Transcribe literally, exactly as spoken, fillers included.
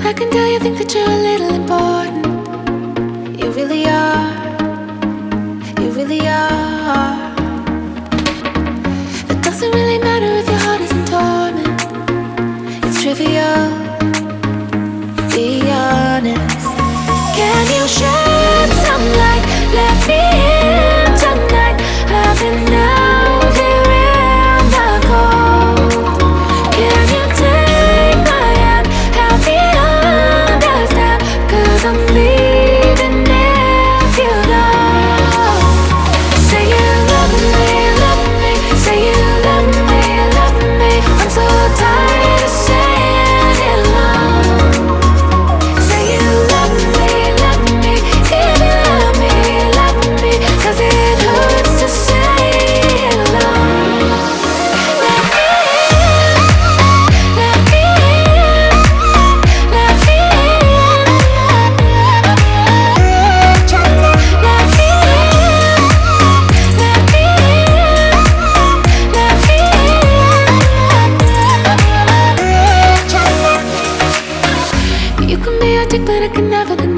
I can tell you think that you're a little important. You really are. You really are. It doesn't really matter if your heart is in torment. It's trivial. Be honest. Can you shed some light? Let me in tonight. I've been out here in the cold. Can you take my hand? Help me understand. Cause I'm leaving if you don't. Say you love me, love me. Say you love me, love me. I'm so tired of saying it long. Say you love me, love me. If you love me, love me. Cause it hurts to say it long. Let me in, let me in, let me in. Let me in, let me in, let me in. You can be a dick, but I can never be